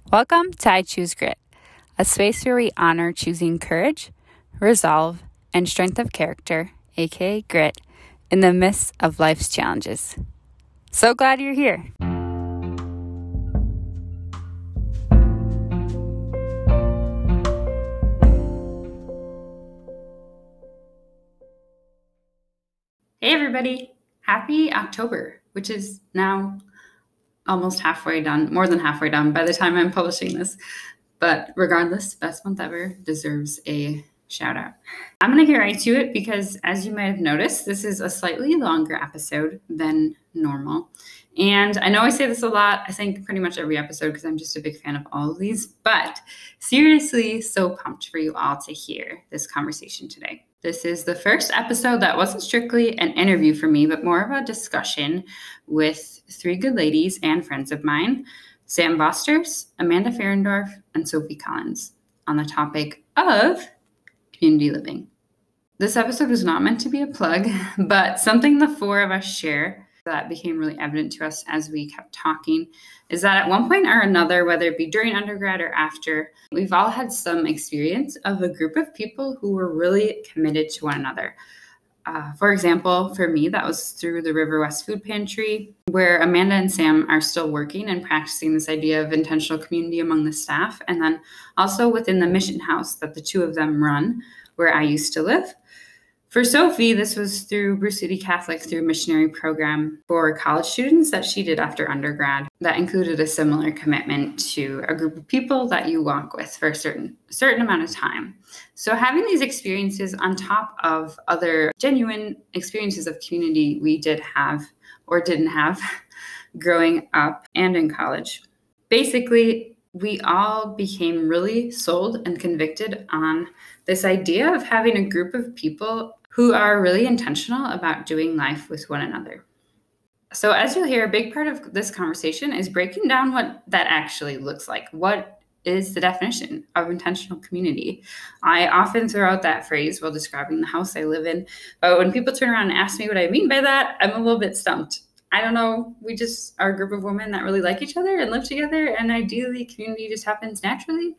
Welcome to I Choose Grit, a space where we honor choosing courage, resolve, and strength of character, aka grit, in the midst of life's challenges. So glad you're here. Hey everybody, happy October, which is now almost halfway done, more than halfway done by the time I'm publishing this. But regardless, best month ever deserves a shout out. I'm going to get right to it because, as you might have noticed, this is a slightly longer episode than normal. And I know I say this a lot, I think pretty much every episode because I'm just a big fan of all of these, but seriously, so pumped for you all to hear this conversation today. This is the first episode that wasn't strictly an interview for me, but more of a discussion with three good ladies and friends of mine, Sam Bosters, Amanda Ferendorf, and Sophie Collins, on the topic of community living. This episode was not meant to be a plug, but something the four of us share that became really evident to us as we kept talking is that at one point or another, whether it be during undergrad or after, we've all had some experience of a group of people who were really committed to one another. For example, for me, that was through the River West Food Pantry, where Amanda and Sam are still working and practicing this idea of intentional community among the staff, and then also within the mission house that the two of them run, where I used to live. For Sophie, this was through Bruce City Catholic, through a missionary program for college students that she did after undergrad that included a similar commitment to a group of people that you walk with for a certain amount of time. So having these experiences on top of other genuine experiences of community we did have or didn't have growing up and in college, basically we all became really sold and convicted on this idea of having a group of people who are really intentional about doing life with one another. So as you'll hear, a big part of this conversation is breaking down what that actually looks like. What is the definition of intentional community? I often throw out that phrase while describing the house I live in, but when people turn around and ask me what I mean by that, I'm a little bit stumped. I don't know. We just are a group of women that really like each other and live together, and ideally community just happens naturally.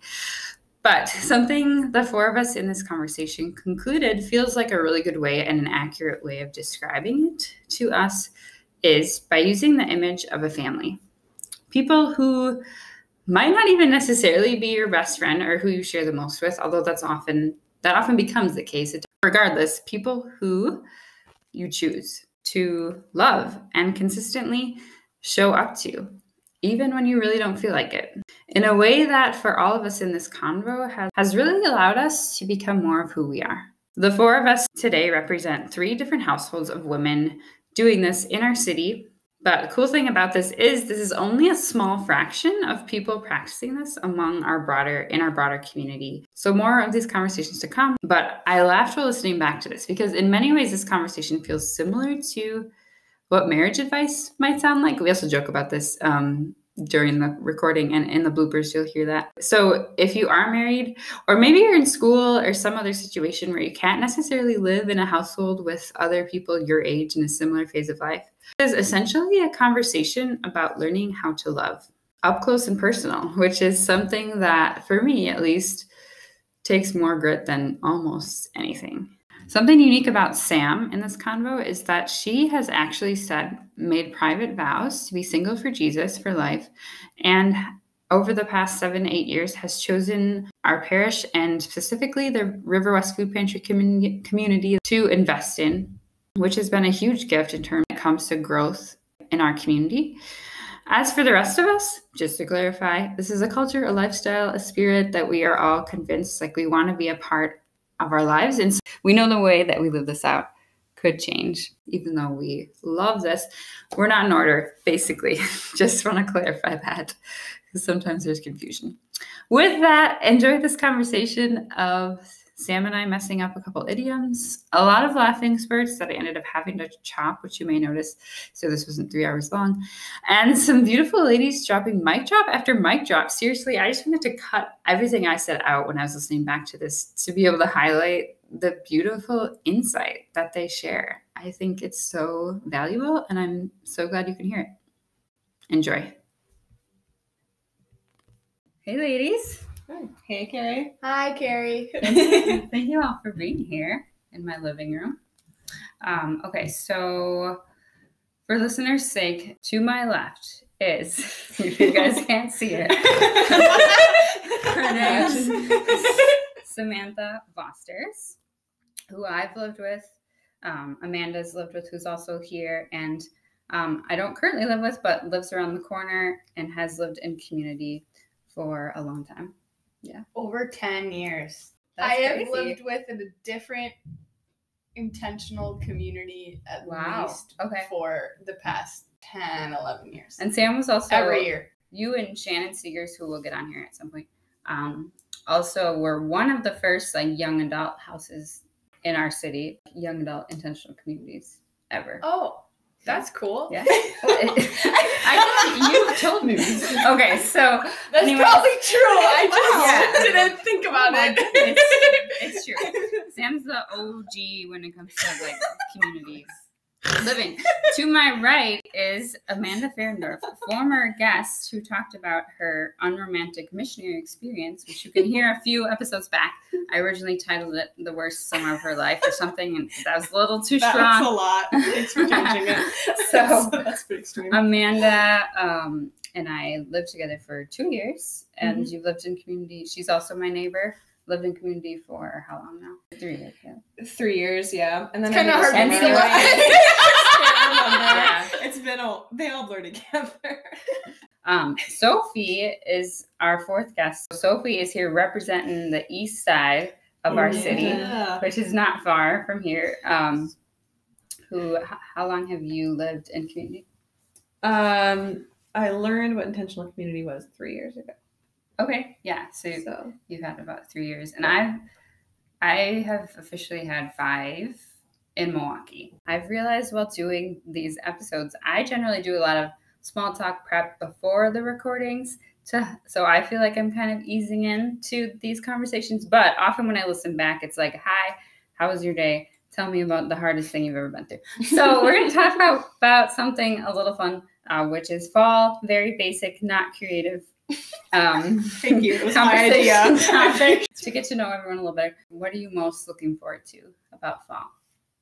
But something the four of us in this conversation concluded feels like a really good way and an accurate way of describing it to us is by using the image of a family. People who might not even necessarily be your best friend or who you share the most with, although that often becomes the case. Regardless, people who you choose to love and consistently show up to, even when you really don't feel like it, in a way that for all of us in this convo has really allowed us to become more of who we are. The four of us today represent three different households of women doing this in our city. But the cool thing about this is only a small fraction of people practicing this among our broader community. So more of these conversations to come. But I laughed while listening back to this because in many ways this conversation feels similar to what marriage advice might sound like. We also joke about this during the recording, and in the bloopers you'll hear that. So if you are married, or maybe you're in school or some other situation where you can't necessarily live in a household with other people your age in a similar phase of life, it is essentially a conversation about learning how to love up close and personal, which is something that, for me at least, takes more grit than almost anything. Something unique about Sam in this convo is that she has actually made private vows to be single for Jesus for life, and over the past 7-8 years has chosen our parish and specifically the River West Food Pantry community to invest in, which has been a huge gift in terms when it comes to growth in our community. As for the rest of us, just to clarify, this is a culture, a lifestyle, a spirit that we are all convinced we want to be a part of our lives. And so we know the way that we live this out could change. Even though we love this, we're not in order, basically. Just want to clarify that because sometimes there's confusion. With that, enjoy this conversation of Sam and I messing up a couple idioms, a lot of laughing spurts that I ended up having to chop, which you may notice, so this wasn't 3 hours long, and some beautiful ladies dropping mic drop after mic drop. Seriously, I just wanted to cut everything I said out when I was listening back to this to be able to highlight the beautiful insight that they share. I think it's so valuable, and I'm so glad you can hear it. Enjoy. Hey, ladies. Hey, Carrie. Hi, Carrie. Thank you all for being here in my living room. Okay, so for listeners' sake, to my left is, if you guys can't see it, her name is Samantha Vosters, who I've lived with. Amanda's lived with, who's also here, and I don't currently live with, but lives around the corner and has lived in community for a long time. Yeah. Over 10 years. That's I have crazy. lived with in a different intentional community at least for the past 10, 11 years. And Sam was also every year. You and Shannon Seegers, who will get on here at some point, also were one of the first young adult houses in our city, young adult intentional communities ever. Oh, that's cool. Yeah. You told me. Okay, so that's anyways, probably true. I just didn't think about it. It's true. Sam's the OG when it comes to communities living. To my right is Amanda Ferndorf, former guest who talked about her unromantic missionary experience, which you can hear a few episodes back. I originally titled it "The Worst Summer of Her Life" or something, and that was a little too strong. That's a lot. Thanks for changing it. So that's pretty extreme. Amanda and I lived together for 2 years, and you've lived in community. She's also my neighbor. Lived in community for how long now? 3 years. Yeah. 3 years, yeah. And then it's kind of hard to remember. Yeah. It's been they all blur together. Sophie is our fourth guest. Sophie is here representing the east side of our city, which is not far from here. How long have you lived in community? I learned what intentional community was 3 years ago. Okay, yeah. So you've had about 3 years, and I have officially had 5 in Milwaukee. I've realized while doing these episodes, I generally do a lot of small talk prep before the recordings, so I feel like I'm kind of easing into these conversations. But often when I listen back, it's like, "Hi, how was your day? Tell me about the hardest thing you've ever been through." So we're going to talk about something a little fun, which is fall. Very basic, not creative. Thank you. It was my idea. To get to know everyone a little better. What are you most looking forward to about fall?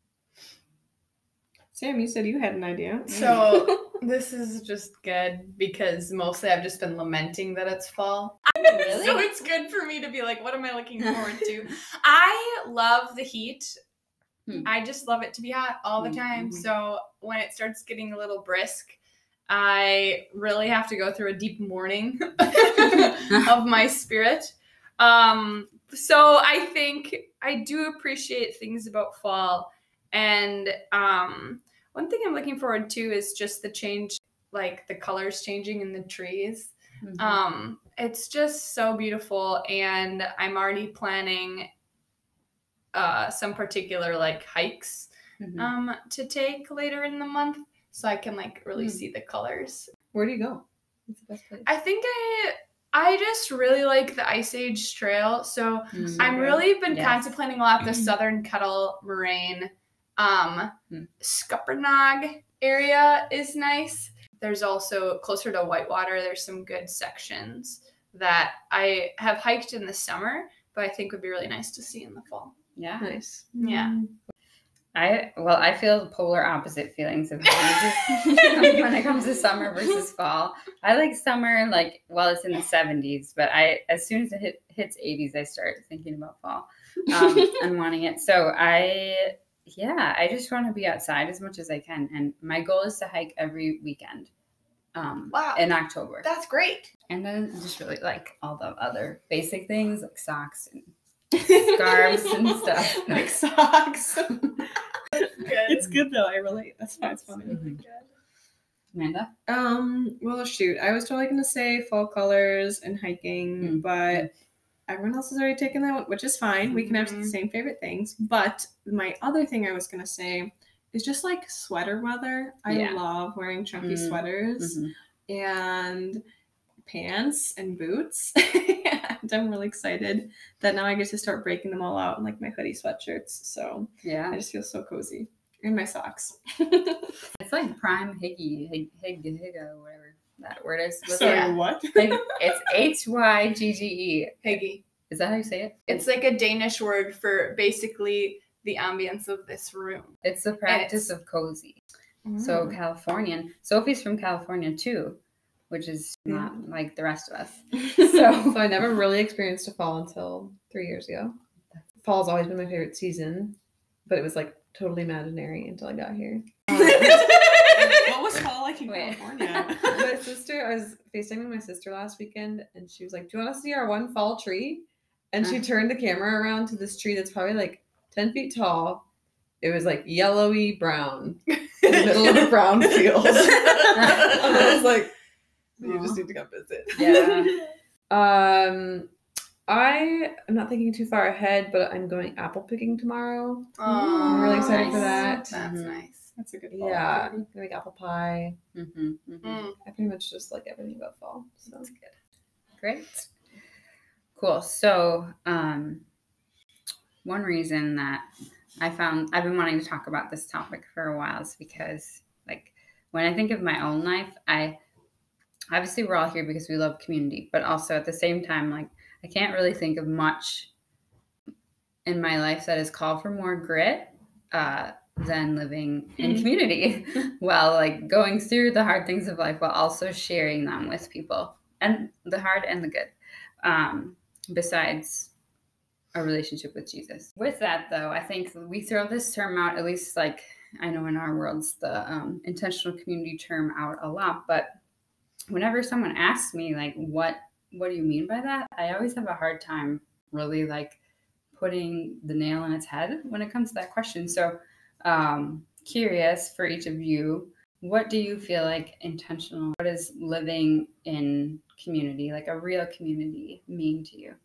Sam, you said you had an idea. So this is just good because mostly I've just been lamenting that it's fall. Really? So it's good for me to be like, what am I looking forward to? I love the heat. I just love it to be hot all the time. So when it starts getting a little brisk, I really have to go through a deep mourning of my spirit. So I think I do appreciate things about fall. And one thing I'm looking forward to is just the change, the colors changing in the trees. It's just so beautiful. And I'm already planning some particular hikes to take later in the month. So I can really see the colors. Where do you go? What's the best place? I think I just really like the Ice Age Trail. So I've really been contemplating a lot the Southern Kettle Moraine. Scuppernong area is nice. There's also closer to Whitewater. There's some good sections that I have hiked in the summer, but I think would be really nice to see in the fall. Yeah. Nice. Yeah. I feel polar opposite feelings of when it comes to summer versus fall. I like summer, while it's in the 70s, but as soon as it hits 80s, I start thinking about fall and wanting it. So I just want to be outside as much as I can, and my goal is to hike every weekend. Wow. In October. That's great. And then just really all the other basic things like socks and scarves and stuff. Like socks. It's good though. I relate. That's why it's funny. Really good. Amanda? Well, shoot. I was totally gonna say fall colors and hiking, but everyone else has already taken that one, which is fine. We can have the same favorite things. But my other thing I was gonna say is just sweater weather. I love wearing chunky sweaters and pants and boots. And I'm really excited that now I get to start breaking them all out in my hoodie sweatshirts. So I just feel so cozy. And my socks. It's prime higgy, higga, whatever. that word is. Sorry, what? It's Hygge. Hygge. Is that how you say it? It's like a Danish word for basically the ambience of this room. It's the practice of cozy. So Californian. Sophie's from California too, which is not like the rest of us. So I never really experienced a fall until 3 years ago. Fall's always been my favorite season, but it was like totally imaginary until I got here. What was fall like in California? I was FaceTiming my sister last weekend, and she was like, "Do you want to see our one fall tree?" And she turned the camera around to this tree that's probably like 10 feet tall. It was like yellowy brown in the middle of a brown field. And I was like, "You just need to come visit." Yeah. I am not thinking too far ahead, but I'm going apple picking tomorrow. Oh, I'm really excited for that. That's nice. That's a good fall. Yeah, I'm gonna make apple pie. Mm-hmm. I pretty much just like everything about fall. So that's good. Great. Cool. So, one reason that I've been wanting to talk about this topic for a while is because, like, when I think of my own life, obviously we're all here because we love community, but also at the same time, like, I can't really think of much in my life that has called for more grit than living in community. Well, like going through the hard things of life while also sharing them with people, and the hard and the good, besides a relationship with Jesus. With that, though, I think we throw this term out, at least like I know in our worlds, the intentional community term out a lot, but whenever someone asks me, like, what do you mean by that? I always have a hard time really like putting the nail in its head when it comes to that question. So curious for each of you, what do you feel like intentional? What does living in community, like a real community, mean to you?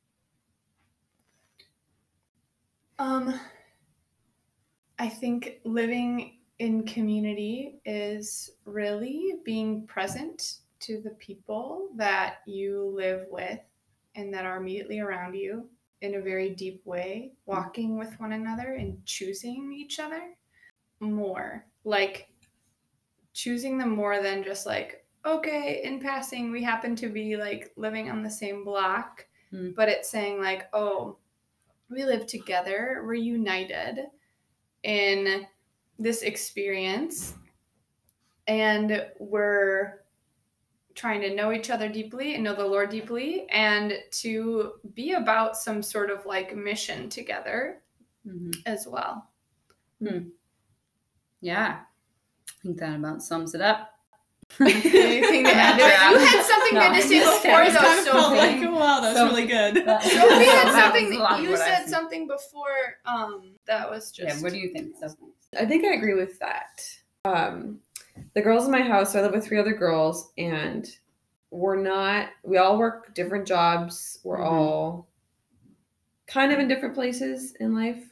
I think living in community is really being present to the people that you live with and that are immediately around you in a very deep way, walking with one another and choosing each other more. Like choosing them more than just like, okay, in passing, we happen to be like living on the same block, but it's saying like, oh, we live together, we're united in this experience, and we're trying to know each other deeply and know the Lord deeply, and to be about some sort of like mission together as well. Yeah, I think that about sums it up. Anything to add? You had something good to say before, though, Sophie. Wow, that's really good. Sophie had something. You said something before. That was just. Yeah. What do you think, Sophie? I think I agree with that. The girls in my house, so I live with 3 other girls, and we all work different jobs. We're all kind of in different places in life.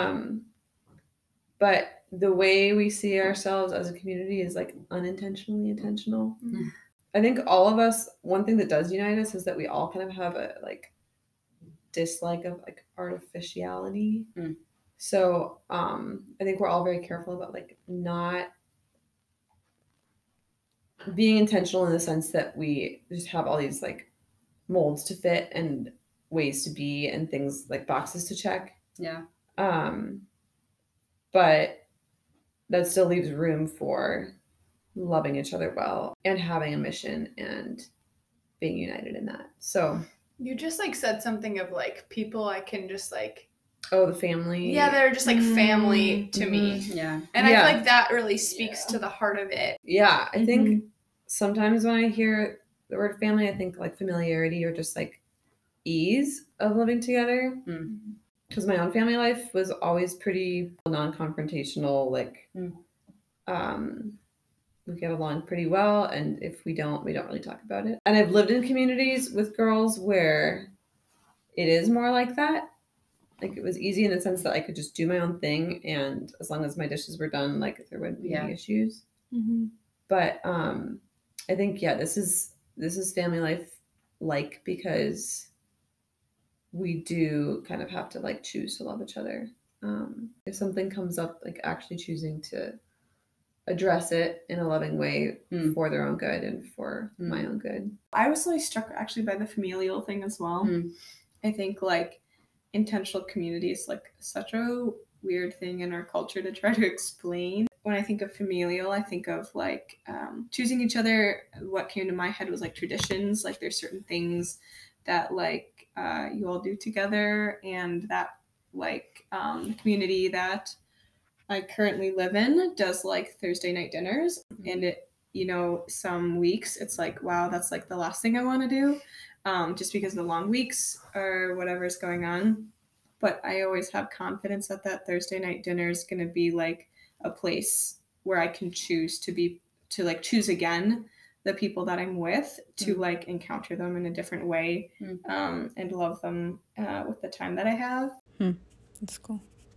But the way we see ourselves as a community is like unintentionally intentional. I think all of us, one thing that does unite us is that we all kind of have a like dislike of like artificiality. So I think we're all very careful about like not being intentional in the sense that we just have all these like molds to fit and ways to be and things like boxes to check. Yeah. But that still leaves room for loving each other well and having a mission and being united in that. So you just like said something of like people I can just like, oh, the family. Yeah, they're just like family to me. Yeah. And I feel like that really speaks to the heart of it. Yeah. I think sometimes when I hear the word family, I think like familiarity or just like ease of living together. Because my own family life was always pretty non-confrontational. Like, we get along pretty well, and if we don't really talk about it. And I've lived in communities with girls where it is more like that. Like, it was easy in the sense that I could just do my own thing, and as long as my dishes were done, like there wouldn't be any issues. But I think this is family life like because we do kind of have to like choose to love each other. If something comes up, like actually choosing to address it in a loving way for their own good and for my own good. I was really struck actually by the familial thing as well. I think like intentional community is like such a weird thing in our culture to try to explain. When I think of familial, I think of like choosing each other. What came to my head was like traditions. Like there's certain things that like you all do together, and that like the community that I currently live in does like Thursday night dinners, and it, you know, some weeks it's like, wow, that's like the last thing I want to do, just because of the long weeks or whatever's going on. But I always have confidence that that Thursday night dinner is going to be like a place where I can choose to like choose again the people that I'm with, to like encounter them in a different way, and love them with the time that I have. That's cool.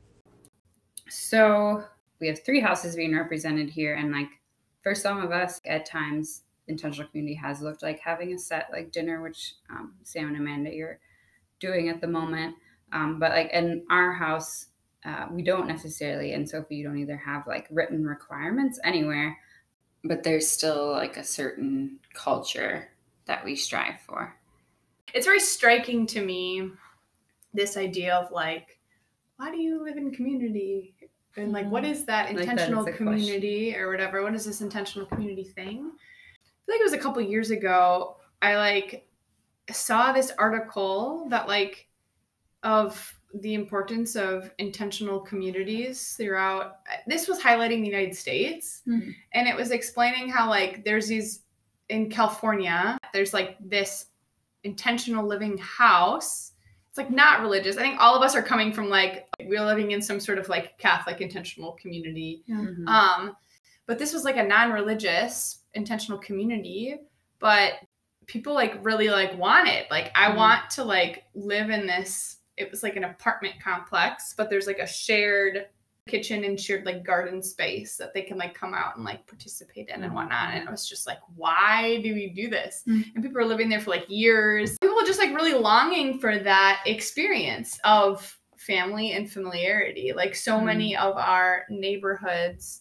So we have 3 houses being represented here, and like for some of us at times intentional community has looked like having a set like dinner, which Sam and Amanda, you're doing at the moment, but like in our house we don't necessarily, and Sophie, you don't either have like written requirements anywhere, but there's still like a certain culture that we strive for. It's very striking to me, this idea of like, why do you live in community? And like, what is that intentional community or whatever? What is this intentional community thing? I feel like it was a couple years ago, I like saw this article that like of the importance of intentional communities throughout. This was highlighting the United States, and it was explaining how like there's these in California, there's like this intentional living house. It's like not religious. I think all of us are coming from like, we're living in some sort of like Catholic intentional community. But this was like a non-religious intentional community, but people like really like want it. Like I want to like live in this, it was like an apartment complex, but there's like a shared kitchen and shared like garden space that they can like come out and like participate in and whatnot. And it was just like, why do we do this? And people are living there for like years. People are just like really longing for that experience of family and familiarity. Like so many of our neighborhoods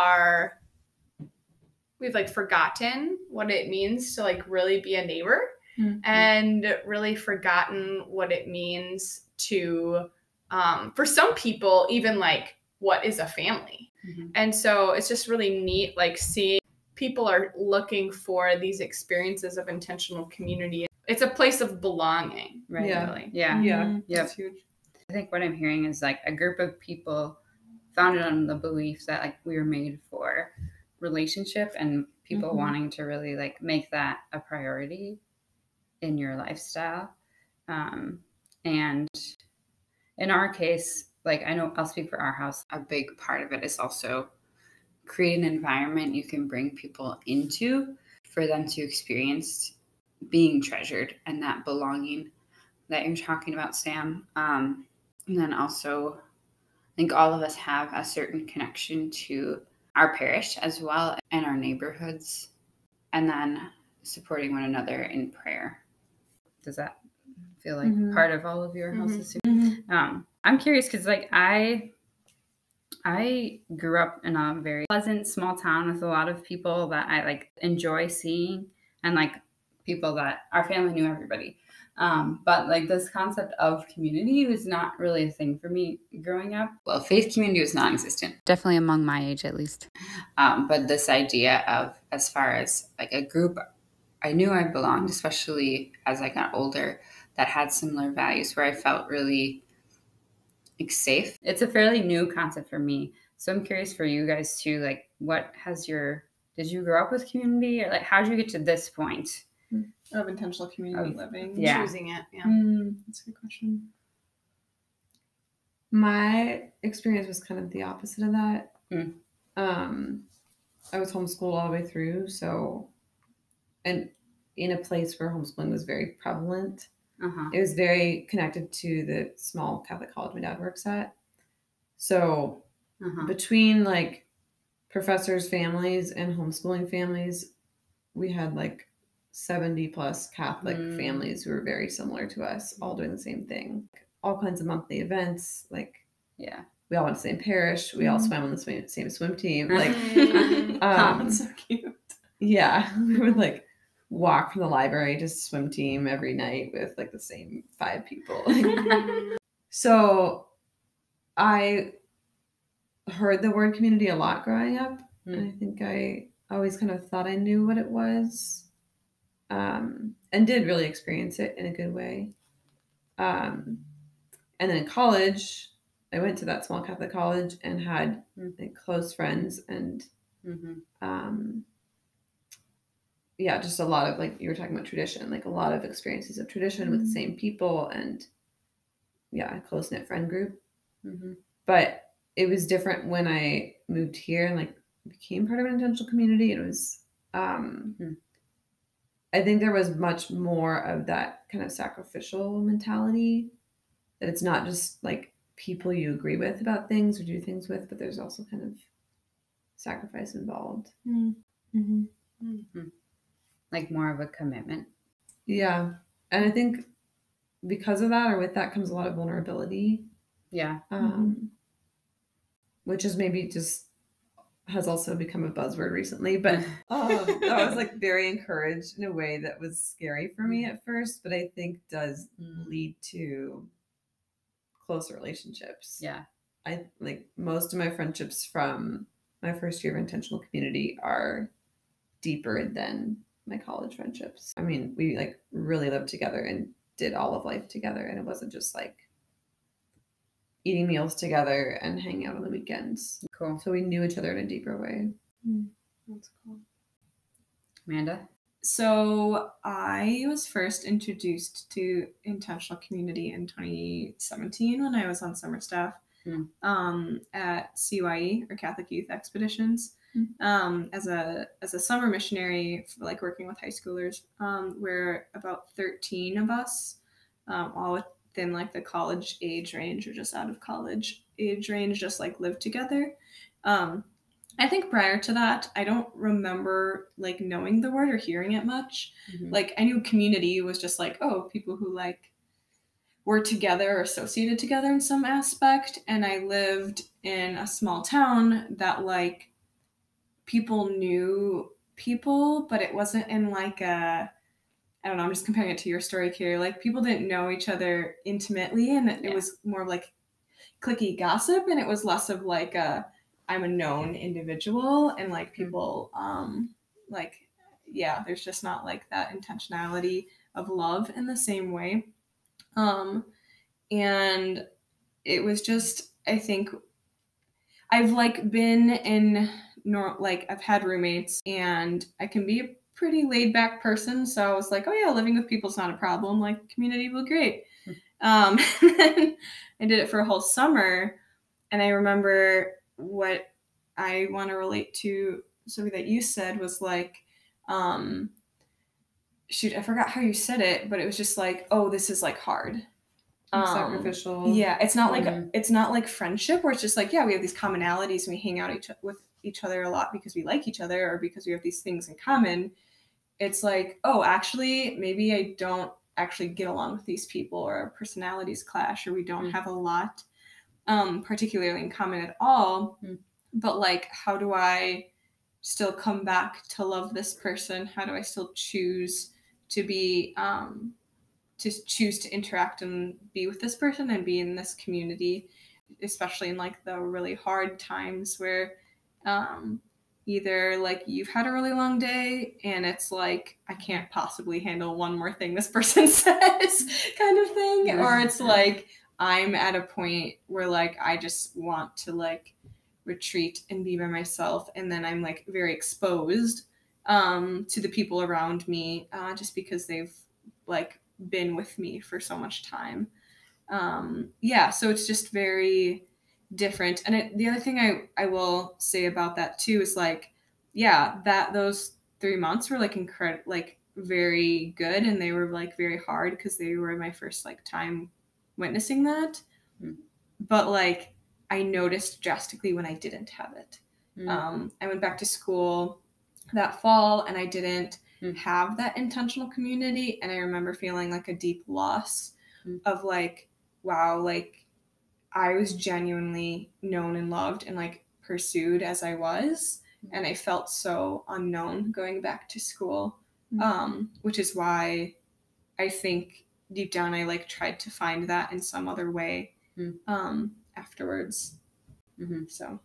we've like forgotten what it means to like really be a neighbor, and really forgotten what it means to for some people even like what is a family. And so it's just really neat like seeing people are looking for these experiences of intentional community. It's a place of belonging, right? Really. That's huge. I think what I'm hearing is like a group of people founded on the belief that like we were made for relationship, and people wanting to really like make that a priority in your lifestyle. And in our case, like I know I'll speak for our house, a big part of it is also create an environment you can bring people into for them to experience being treasured and that belonging that you're talking about, Sam. And then also I think all of us have a certain connection to our parish as well and our neighborhoods, and then supporting one another in prayer. Does that feel like part of all of your houses too? I'm curious because like I grew up in a very pleasant small town with a lot of people that I like enjoy seeing, and like people that our family knew everybody. But like this concept of community was not really a thing for me growing up. Well, faith community was non-existent. Definitely among my age, at least. But this idea of, as far as like a group, I knew I belonged, especially as I got older, that had similar values where I felt really like safe. It's a fairly new concept for me. So I'm curious for you guys too, like did you grow up with community, or like how did you get to this point? Of intentional community living. Choosing it. That's a good question. My experience was kind of the opposite of that. I was homeschooled all the way through, so, and in a place where homeschooling was very prevalent. It was very connected to the small Catholic college my dad works at. So between like professors' families and homeschooling families, we had like 70 plus Catholic families who were very similar to us, all doing the same thing. All kinds of monthly events, like we all went to the same parish. We all swam on the same swim team. Like, That's so cute. yeah, we would like walk from the library to swim team every night with like the same 5 people. So I heard the word community a lot growing up. And I think I always kind of thought I knew what it was, and did really experience it in a good way. And then in college, I went to that small Catholic college and had like, close friends and yeah, just a lot of like you were talking about tradition, like a lot of experiences of tradition with the same people and yeah, a close knit friend group. But it was different when I moved here and like became part of an intentional community. It was, I think there was much more of that kind of sacrificial mentality, that it's not just like people you agree with about things or do things with, but there's also kind of sacrifice involved. Like more of a commitment. Yeah. And I think because of that or with that comes a lot of vulnerability. Yeah. Which is maybe just has also become a buzzword recently, but I was like very encouraged in a way that was scary for me at first, but I think does lead to closer relationships. Yeah. I like most of my friendships from my first year of intentional community are deeper than my college friendships. I mean, we like really lived together and did all of life together, and it wasn't just like eating meals together and hanging out on the weekends. Cool. So we knew each other in a deeper way. That's cool. Amanda? So I was first introduced to intentional community in 2017 when I was on summer staff at CYE, or Catholic Youth Expeditions, as a summer missionary, like working with high schoolers. Where about 13 of us, all within like the college age range or just out of college age range, just like lived together. I think prior to that, I don't remember like knowing the word or hearing it much. Like I knew community was just like, oh, people who like were together or associated together in some aspect. And I lived in a small town that like people knew people, but it wasn't in like a, I don't know, I'm just comparing it to your story, Carrie. Like people didn't know each other intimately, and it was more like cliquey gossip, and it was less of like I'm a known individual, and like people like there's just not like that intentionality of love in the same way. And it was just, I think I've like been in like I've had roommates, and I can be a pretty laid back person, so I was like, oh yeah, living with people is not a problem, like community will be great. And then I did it for a whole summer, and I remember what I want to relate to something that you said was like, shoot, I forgot how you said it, but it was just like, oh, this is like hard. Sacrificial. Yeah, it's not like it's not like friendship where it's just like, yeah, we have these commonalities and we hang out with each other a lot because we like each other or because we have these things in common. It's like, oh, actually, maybe I don't actually get along with these people, or our personalities clash, or we don't have a lot particularly in common at all. But like, how do I still come back to love this person? How do I still choose to be choose to interact and be with this person and be in this community, especially in like the really hard times where either like you've had a really long day and it's like, I can't possibly handle one more thing this person says kind of thing, or it's like I'm at a point where like I just want to like retreat and be by myself, and then I'm like very exposed to the people around me just because they've like been with me for so much time. So it's just very different. And the other thing I will say about that too is like, that those 3 months were like like very good, and they were like very hard because they were my first like time witnessing that. But like I noticed drastically when I didn't have it. I went back to school that fall and I didn't have that intentional community, and I remember feeling like a deep loss of like, wow, like I was genuinely known and loved and like pursued as I was. And I felt so unknown going back to school, which is why I think deep down I like tried to find that in some other way afterwards. So.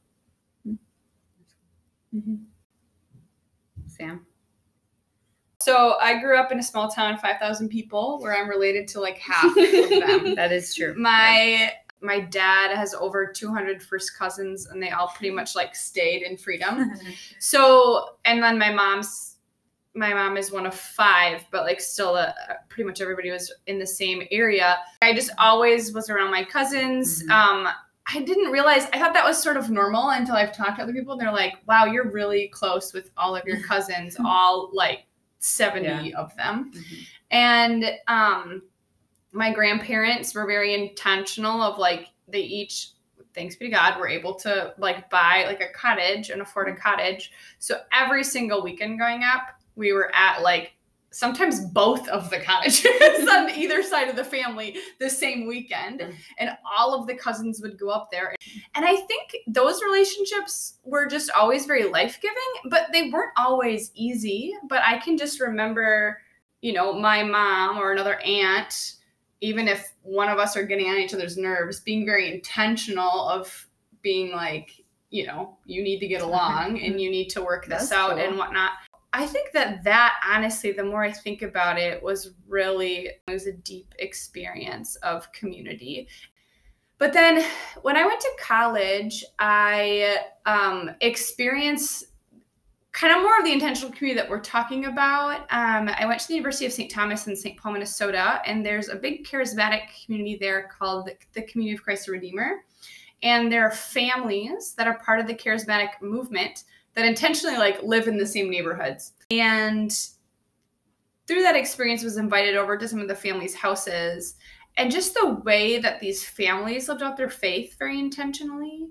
Sam? So I grew up in a small town, 5,000 people, where I'm related to like half of them. That is true. My dad has over 200 first cousins, and they all pretty much like stayed in Freedom. So, and then my mom is one of 5, but like still pretty much everybody was in the same area. I just always was around my cousins. I didn't realize, I thought that was sort of normal until I've talked to other people, and they're like, wow, you're really close with all of your cousins, all like 70 of them. And my grandparents were very intentional of like, they each, thanks be to God, were able to like buy like a cottage and afford a cottage. So every single weekend growing up, we were at like sometimes both of the cottages on either side of the family the same weekend. And all of the cousins would go up there. And I think those relationships were just always very life-giving, but they weren't always easy. But I can just remember, you know, my mom or another aunt, even if one of us are getting on each other's nerves, being very intentional of being like, you know, you need to get along and you need to work this out and whatnot. I think that honestly, the more I think about it, it was a deep experience of community. But then when I went to college, I experienced kind of more of the intentional community that we're talking about. I went to the University of St. Thomas in St. Paul, Minnesota, and there's a big charismatic community there called the Community of Christ the Redeemer. And there are families that are part of the charismatic movement that intentionally like live in the same neighborhoods. And through that experience, was invited over to some of the families' houses. And just the way that these families lived out their faith very intentionally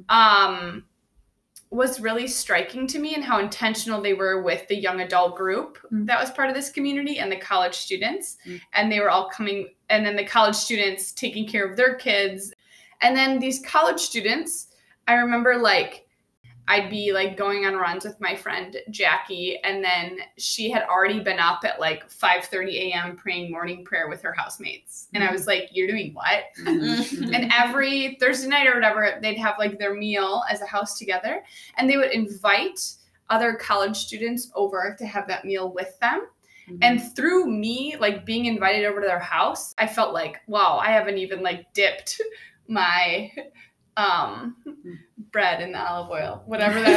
was really striking to me, and how intentional they were with the young adult group that was part of this community and the college students. And they were all coming, and then the college students taking care of their kids. And then these college students, I remember like, I'd be like going on runs with my friend Jackie, and then she had already been up at like 5:30 a.m. praying morning prayer with her housemates. And I was like, you're doing what? And every Thursday night or whatever, they'd have like their meal as a house together, and they would invite other college students over to have that meal with them. And through me like being invited over to their house, I felt like, wow, I haven't even like dipped my bread in the olive oil, whatever that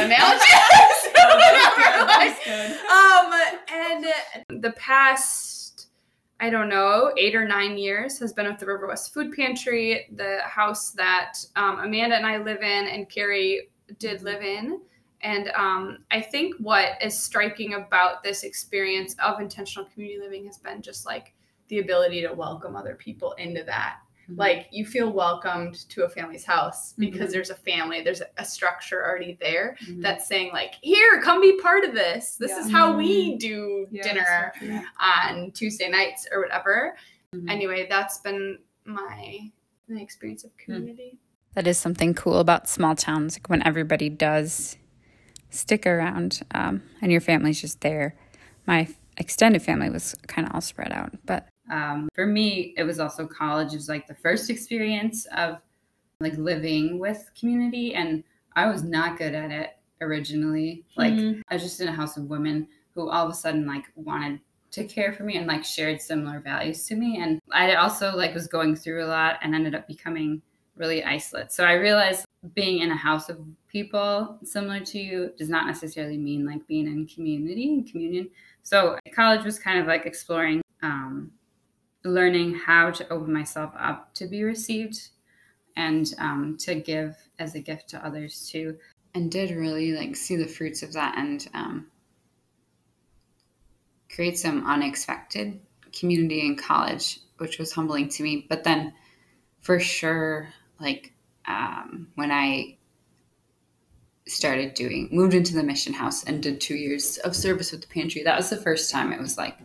analogy is. And the past, I don't know, 8 or 9 years has been with the River West Food Pantry, the house that Amanda and I live in and Carrie did live in. And I think what is striking about this experience of intentional community living has been just like the ability to welcome other people into that. Like you feel welcomed to a family's house because there's a family, there's a structure already there that's saying like, here, come be part of this. This is how we do dinner on Tuesday nights or whatever. Anyway, that's been my experience of community. That is something cool about small towns, like when everybody does stick around and your family's just there. My extended family was kind of all spread out, but for me, it was also college. It was like the first experience of like living with community, and I was not good at it originally. Like I was just in a house of women who all of a sudden like wanted to care for me and like shared similar values to me. And I also like was going through a lot and ended up becoming really isolate. So I realized being in a house of people similar to you does not necessarily mean like being in community and communion. So college was kind of like exploring learning how to open myself up to be received and to give as a gift to others too. And did really like see the fruits of that and create some unexpected community in college, which was humbling to me. But then for sure, like when I moved into the mission house and did 2 years of service with the pantry, that was the first time it was like,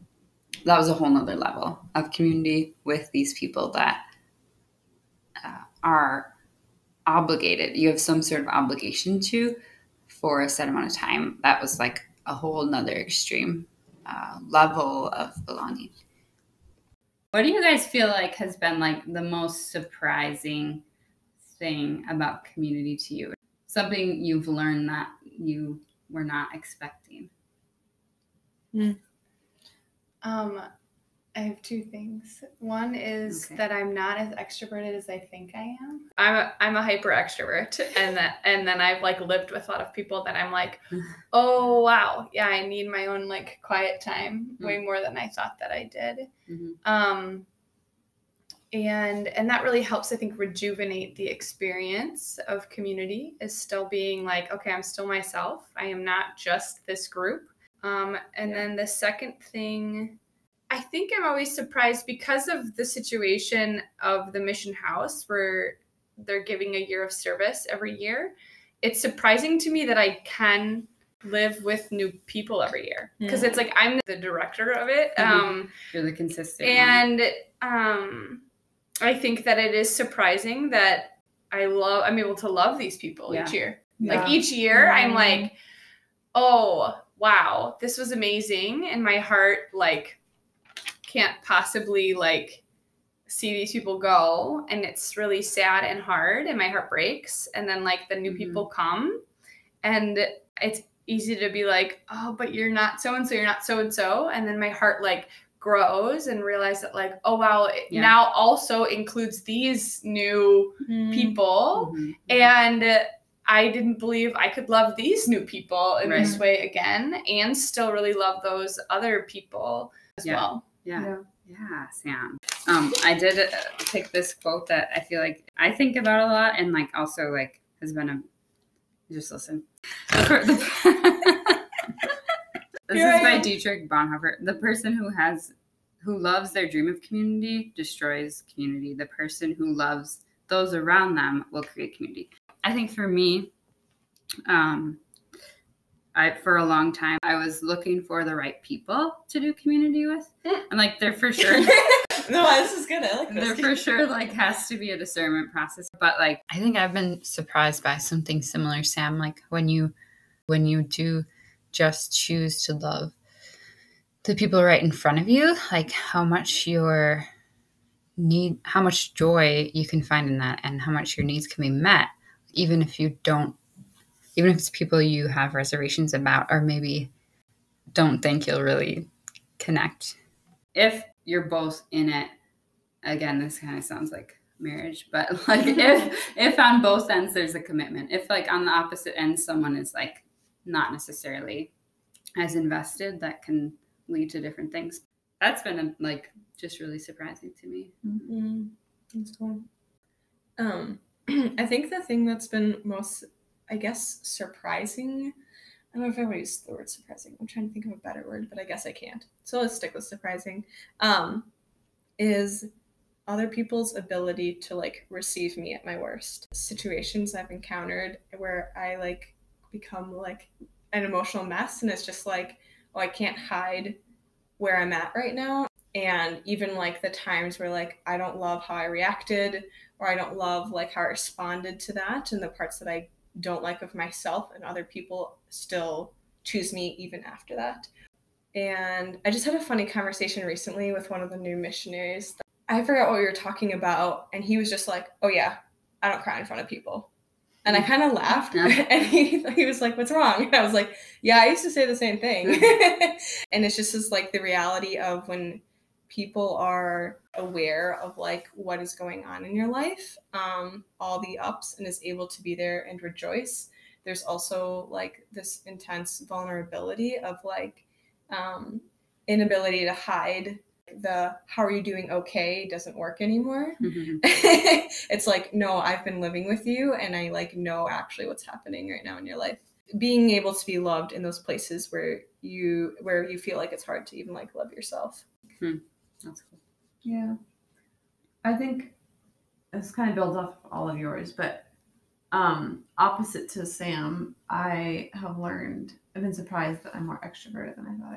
that was a whole nother level of community with these people that are obligated. You have some sort of obligation to for a set amount of time. That was like a whole nother extreme level of belonging. What do you guys feel like has been like the most surprising thing about community to you? Something you've learned that you were not expecting? I have two things. One is that I'm not as extroverted as I think I am. I'm a hyper extrovert, and then I've like lived with a lot of people that I'm like, oh wow, yeah, I need my own like quiet time way more than I thought that I did. And that really helps, I think, rejuvenate the experience of community, is still being like, okay, I'm still myself. I am not just this group. Then the second thing, I think I'm always surprised because of the situation of the Mission House where they're giving a year of service every year. It's surprising to me that I can live with new people every year, because it's like I'm the director of it. You're the consistent and I think that it is surprising that I'm able to love these people each year. Like each year I'm like, oh wow, this was amazing, and my heart like can't possibly like see these people go, and it's really sad and hard, and my heart breaks. And then like the new people come, and it's easy to be like, oh, but you're not so and so, you're not so and so, and then my heart like grows and realize that like, oh wow, it now also includes these new people, and I didn't believe I could love these new people in this way again, and still really love those other people as well. Yeah, Sam. I did pick this quote that I feel like I think about a lot, and like also like has been just listen. This is by Dietrich Bonhoeffer. The person who loves their dream of community destroys community. The person who loves those around them will create community. I think for me, for a long time, I was looking for the right people to do community with. And like, they're for sure. No, this is good. I like this. There for sure like has to be a discernment process. But like, I think I've been surprised by something similar, Sam. Like when you do just choose to love the people right in front of you, like how much joy you can find in that, and how much your needs can be met, even if it's people you have reservations about, or maybe don't think you'll really connect. If you're both in it, again, this kind of sounds like marriage, but like if on both ends there's a commitment, if like on the opposite end someone is like not necessarily as invested, that can lead to different things. That's been like just really surprising to me. That's cool. I think the thing that's been most, I guess, surprising, I don't know if I want to use the word surprising. I'm trying to think of a better word, but I guess I can't. So let's stick with surprising. Is other people's ability to like receive me at my worst. Situations I've encountered where I like become like an emotional mess, and it's just like, oh, I can't hide where I'm at right now. And even like the times where like I don't love how I reacted, or I don't love like how I responded to that, and the parts that I don't like of myself, and other people still choose me even after that. And I just had a funny conversation recently with one of the new missionaries. I forgot what we were talking about, and he was just like, oh yeah, I don't cry in front of people. And I kind of laughed, and he was like, what's wrong? And I was like, yeah, I used to say the same thing. And it's just like the reality of when people are aware of like what is going on in your life, all the ups, and is able to be there and rejoice. There's also like this intense vulnerability of like inability to hide. The how are you doing okay doesn't work anymore. It's like, no, I've been living with you, and I like know actually what's happening right now in your life. Being able to be loved in those places where you feel like it's hard to even like love yourself. That's cool. Yeah. I think this kind of builds off all of yours, but opposite to Sam, I've been surprised that I'm more extroverted than I thought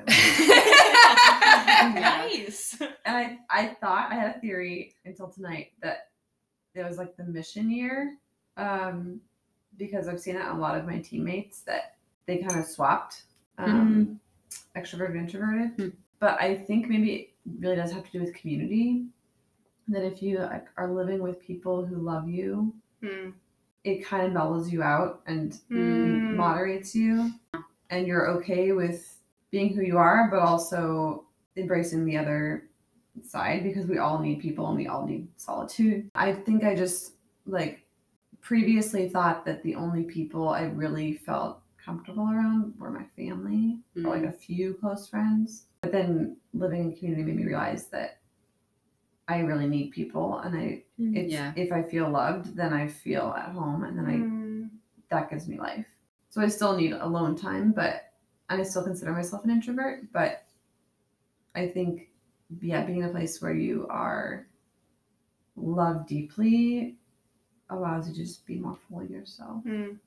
I was. Nice. And I thought I had a theory until tonight that it was like the mission year, because I've seen it in a lot of my teammates that they kind of swapped extroverted, introverted. But I think maybe it really does have to do with community. That if you like, are living with people who love you, it kind of mellows you out and moderates you, and you're okay with being who you are, but also embracing the other side, because we all need people and we all need solitude. I think I just like previously thought that the only people I really felt comfortable around were my family or like a few close friends. But then living in community made me realize that I really need people, and if I feel loved, then I feel at home, and then that gives me life. So I still need alone time, but I still consider myself an introvert. But I think, being in a place where you are loved deeply allows you to just be more fully yourself.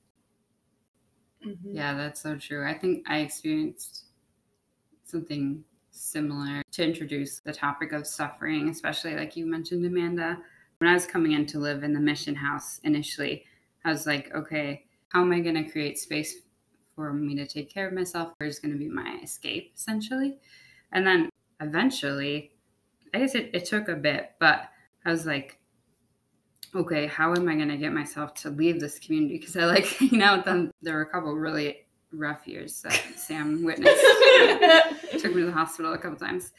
Yeah, that's so true. I think I experienced something similar to introduce the topic of suffering, especially like you mentioned, Amanda. When I was coming in to live in the mission house initially, I was like, okay, how am I going to create space for me to take care of myself? Where's going to be my escape, essentially? And then eventually, I guess it took a bit, but I was like, okay, how am I going to get myself to leave this community? Because I like hanging out with them. There were a couple really rough years that Sam witnessed. Took me to the hospital a couple times.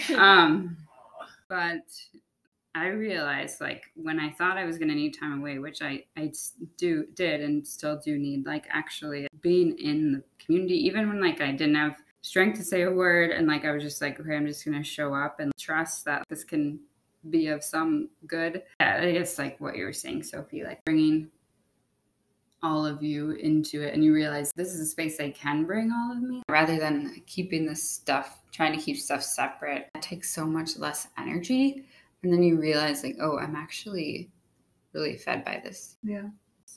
But I realized, like, when I thought I was going to need time away, which I did and still do need, like, actually being in the community, even when, like, I didn't have strength to say a word, and, like, I was just like, okay, I'm just going to show up and trust that this can be of some good. Yeah, I guess, like, what you were saying, Sophie, like, bringing all of you into it, and you realize this is a space I can bring all of me, rather than keeping this stuff, trying to keep stuff separate. It takes so much less energy. And then you realize, like, oh, I'm actually really fed by this. Yeah.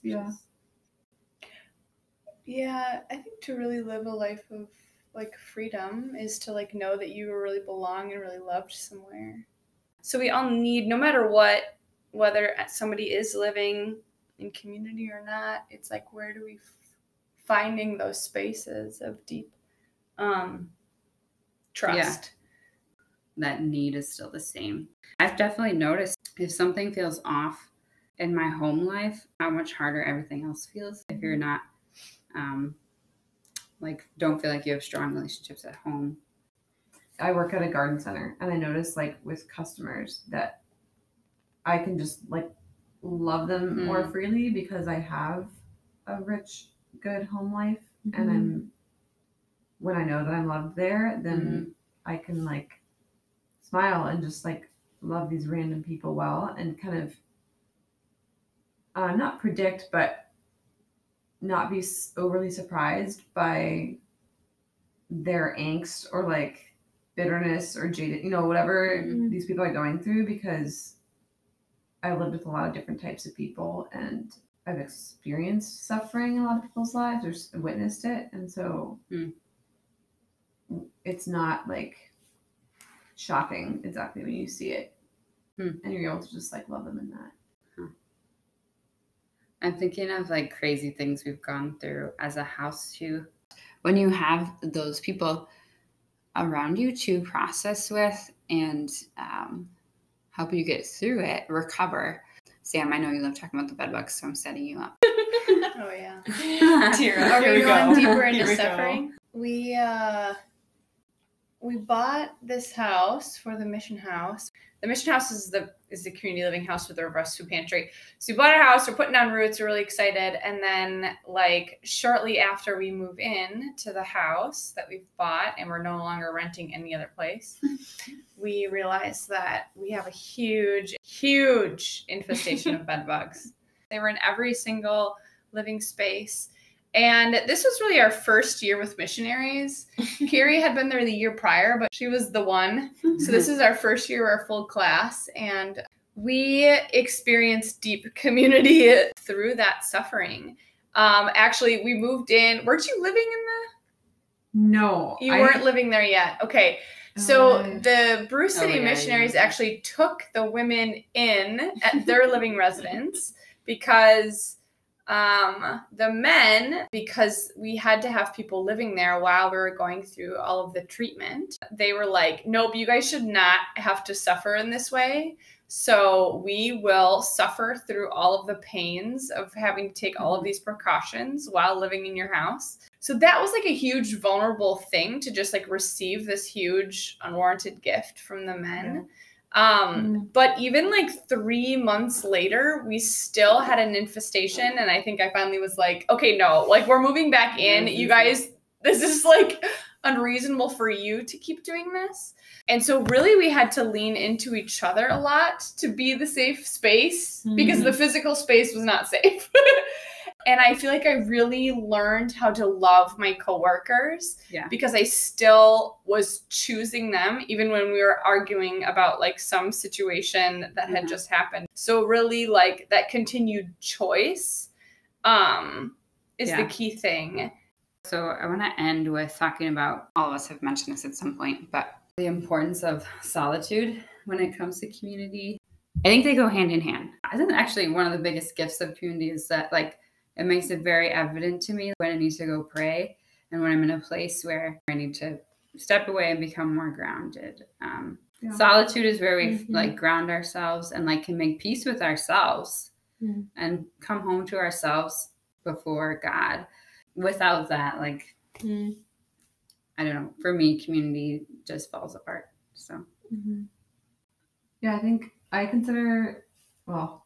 Yeah, I think to really live a life of, like, freedom is to, like, know that you really belong and really loved somewhere. So we all need, no matter what, whether somebody is living in community or not, it's like, where do we finding those spaces of deep trust? Yeah. That need is still the same. I've definitely noticed if something feels off in my home life, how much harder everything else feels. If you're not, like, don't feel like you have strong relationships at home. I work at a garden center, and I notice, like, with customers that I can just, like, love them more freely because I have a rich, good home life. And when I know that I'm loved there, then I can, like, smile and just, like, love these random people well, and kind of not predict, but not be overly surprised by their angst or, like, bitterness or jaded, whatever these people are going through, because I've lived with a lot of different types of people, and I've experienced suffering in a lot of people's lives or witnessed it. And so it's not, like, shocking exactly when you see it, and you're able to just, like, love them in that. I'm thinking of, like, crazy things we've gone through as a house too. When you have those people around you to process with and help you get through it, recover. Sam, I know you love talking about the bed bugs, so I'm setting you up. Oh yeah. Tira, are we going deeper into Here we suffering? We bought this house for the mission house. The mission house is the community living house with the rescue pantry. So we bought a house, we're putting down roots, we're really excited. And then, like, shortly after we move in to the house that we've bought and we're no longer renting any other place, we realized that we have a huge, huge infestation of bed bugs. They were in every single living space. And this was really our first year with missionaries. Carrie had been there the year prior, but she was the one. So this is our first year, our full class. And we experienced deep community through that suffering. Actually, we moved in. Weren't you living in the... No. You weren't living there yet. Okay. So right. the Bruce City yeah, missionaries yeah. actually took the women in at their living residence because the men, because we had to have people living there while we were going through all of the treatment, they were like, nope, you guys should not have to suffer in this way. So we will suffer through all of the pains of having to take all of these precautions while living in your house. So that was like a huge vulnerable thing to just like receive this huge unwarranted gift from the men. But even like 3 months later, we still had an infestation. And I think I finally was like, okay, no, like we're moving back in. You guys, this is like unreasonable for you to keep doing this. And so really we had to lean into each other a lot to be the safe space because the physical space was not safe. And I feel like I really learned how to love my coworkers because I still was choosing them even when we were arguing about like some situation that had just happened. So really like that continued choice is the key thing. So I want to end with talking about, all of us have mentioned this at some point, but the importance of solitude when it comes to community. I think they go hand in hand. I think actually one of the biggest gifts of community is that like it makes it very evident to me when I need to go pray and when I'm in a place where I need to step away and become more grounded. Solitude is where we like ground ourselves and like can make peace with ourselves and come home to ourselves before God. Without that, like, I don't know, for me, community just falls apart. So, Yeah, I think I consider, well,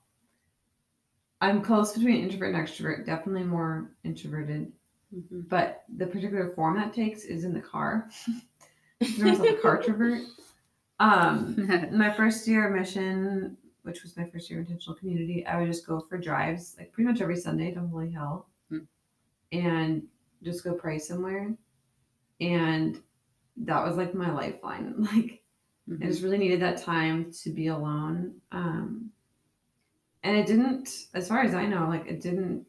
I'm close between introvert and extrovert, definitely more introverted. But the particular form that takes is in the car. There's like a car-trovert. My first year of mission, which was my first year of intentional community, I would just go for drives, like pretty much every Sunday to Holy Hill, and just go pray somewhere. And that was like my lifeline. Like, I just really needed that time to be alone. And it didn't, as far as I know, like it didn't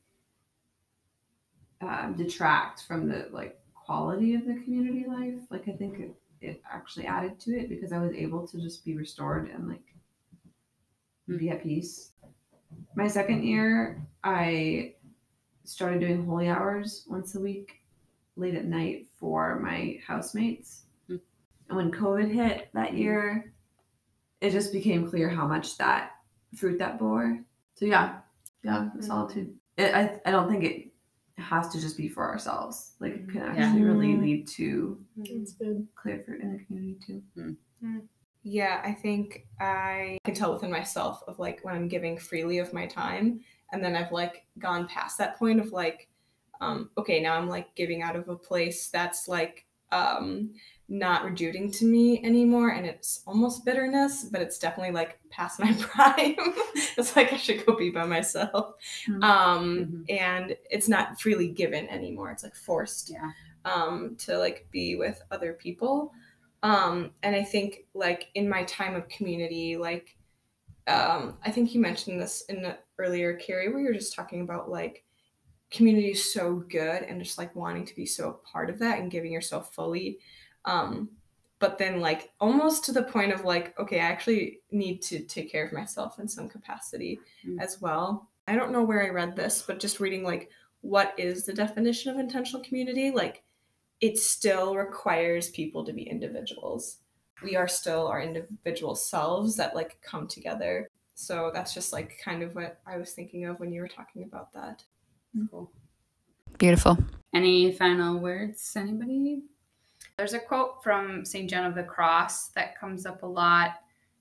detract from the like quality of the community life. Like I think it actually added to it because I was able to just be restored and like be at peace. My second year, I started doing holy hours once a week, late at night for my housemates. And when COVID hit that year, it just became clear how much that fruit that bore. So yeah, solitude. I don't think it has to just be for ourselves. Like it can actually really lead to clear fruit in the community too. Yeah, I think I can tell within myself of like when I'm giving freely of my time, and then I've like gone past that point of like, okay, now I'm like giving out of a place that's like not rejuvenating to me anymore, and it's almost bitterness, but it's definitely like past my prime. It's like I should go be by myself. And it's not freely given anymore. It's like forced to like be with other people. And I think like in my time of community, like I think you mentioned this in the earlier, Carrie, where you're just talking about like community is so good and just like wanting to be so a part of that and giving yourself fully. But then like almost to the point of like, okay, I actually need to take care of myself in some capacity as well. I don't know where I read this, but just reading like, what is the definition of intentional community? Like it still requires people to be individuals. We are still our individual selves that like come together. So that's just like kind of what I was thinking of when you were talking about that. Cool. Beautiful. Any final words, anybody? There's a quote from St. John of the Cross that comes up a lot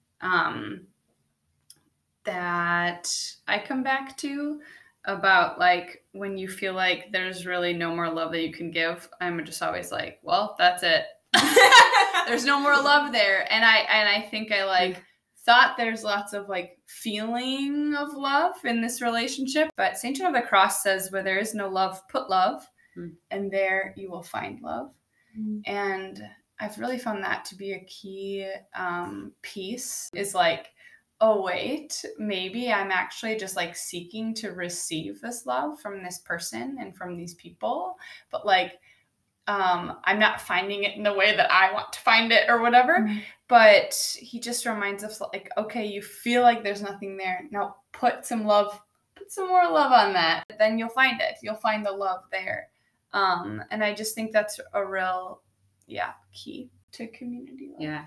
that I come back to about like when you feel like there's really no more love that you can give. I'm just always like, well, that's it. There's no more love there. And I think I like thought there's lots of like feeling of love in this relationship. But St. John of the Cross says, where there is no love, put love, and there you will find love. And I've really found that to be a key piece is like, oh, wait, maybe I'm actually just like seeking to receive this love from this person and from these people. But like, I'm not finding it in the way that I want to find it or whatever. But he just reminds us, like, okay, you feel like there's nothing there. Now put some more love on that. Then you'll find it. You'll find the love there. And I just think that's a real, key to community life. Yeah.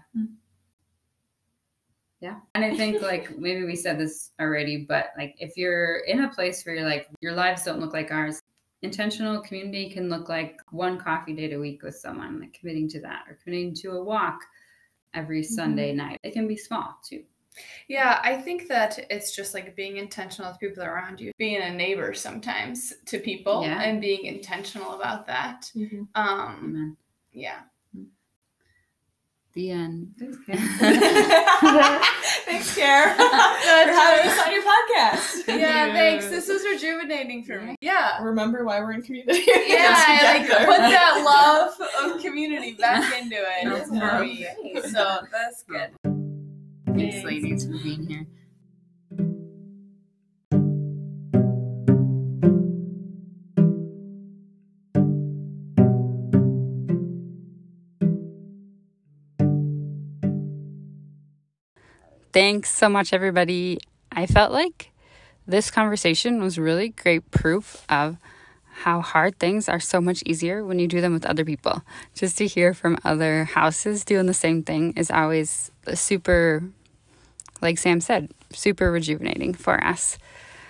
Yeah. And I think, like, maybe we said this already, but like, if you're in a place where you're like, your lives don't look like ours, intentional community can look like one coffee date a week with someone, like committing to that, or committing to a walk every Sunday night. It can be small too. Yeah, I think that it's just like being intentional with people around you, being a neighbor sometimes to people, and being intentional about that. Amen. Yeah. The end. Thanks, Kara. Thanks, Kara, for having us on your podcast. Yeah, thanks. This was rejuvenating for me. Yeah. Remember why we're in community. Yeah, like put that love of community back into it for me. So that's good. Thanks, ladies, for being here. Thanks so much, everybody. I felt like this conversation was really great proof of how hard things are so much easier when you do them with other people. Just to hear from other houses doing the same thing is always super, like Sam said, super rejuvenating for us.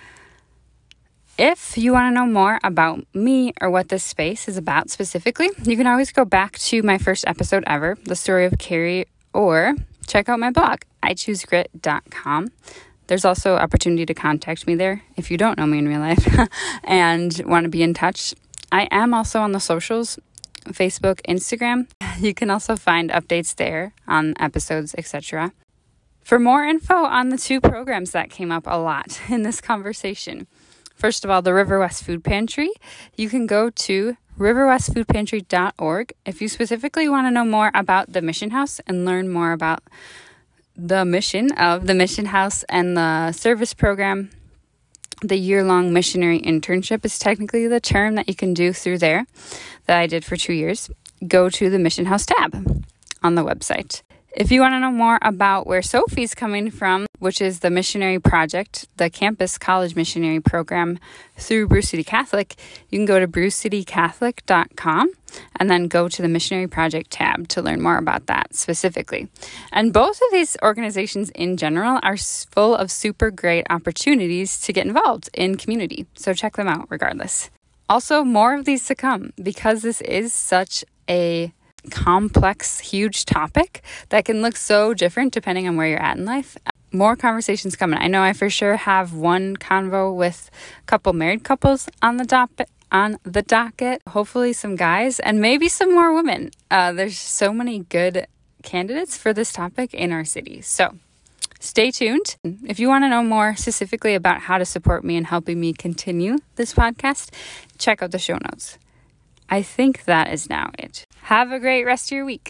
If you want to know more about me or what this space is about specifically, you can always go back to my first episode ever, The Story of Carrie, or check out my blog, ichoosegrit.com. There's also opportunity to contact me there if you don't know me in real life and want to be in touch. I am also on the socials, Facebook, Instagram. You can also find updates there on episodes, etc. For more info on the two programs that came up a lot in this conversation, first of all, the River West Food Pantry, you can go to riverwestfoodpantry.org if you specifically want to know more about the Mission House and learn more about the mission of the Mission House and the service program. The year-long missionary internship is technically the term that you can do through there that I did for 2 years. Go to the Mission House tab on the website. If you want to know more about where Sophie's coming from, which is the missionary project, the campus college missionary program through Bruce City Catholic, you can go to brucecitycatholic.com and then go to the missionary project tab to learn more about that specifically. And both of these organizations in general are full of super great opportunities to get involved in community. So check them out regardless. Also, more of these to come because this is such a complex, huge topic that can look so different depending on where you're at in life. More conversations coming. I know I for sure have one convo with a couple married couples on the docket. Hopefully some guys and maybe some more women. There's so many good candidates for this topic in our city. So stay tuned. If you want to know more specifically about how to support me in helping me continue this podcast, check out the show notes. I think that is now it. Have a great rest of your week.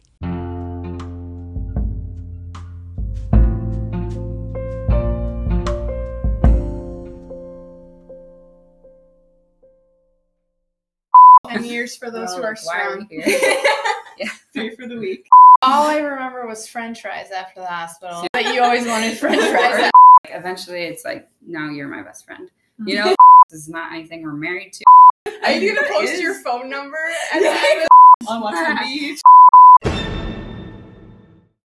And years for those who are strong. Yeah. 3 for the week. All I remember was French fries after the hospital. But you always wanted French fries. Eventually, it's like, now you're my best friend. You know, this is not anything we're married to. Are you gonna post your phone number? On Watch the Beach.